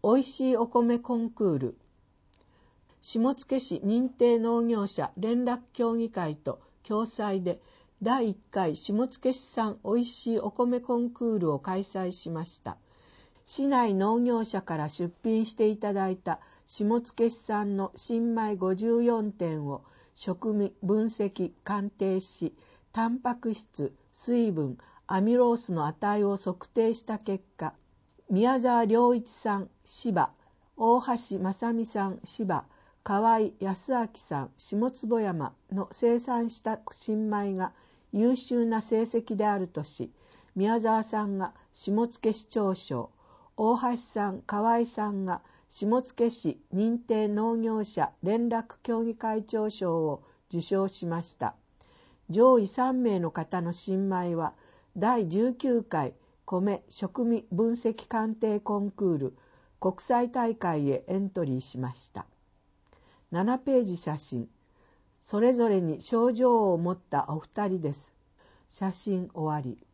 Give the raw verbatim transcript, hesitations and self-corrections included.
おいしいお米コンクール。下野市認定農業者連絡協議会と共催でだいいっかい下野市産おいしいお米コンクールを開催しました。市内農業者から出品していただいた下野市産の新米ごじゅうよんてんを食味、分析、鑑定し、タンパク質、水分、アミロースの値を測定した結果、宮沢良一さん、芝、大橋正美さん、芝、河合康明さん、下坪山の生産した新米が優秀な成績であるとし、宮沢さんが下野市長賞、大橋さん、河合さんが下野市認定農業者連絡協議会長賞を受賞しました。上位さんめいの方の新米はだいじゅうきゅうかい米食味分析鑑定コンクール国際大会へエントリーしました。ななページ写真。それぞれに賞状を持ったお二人です。写真終わり。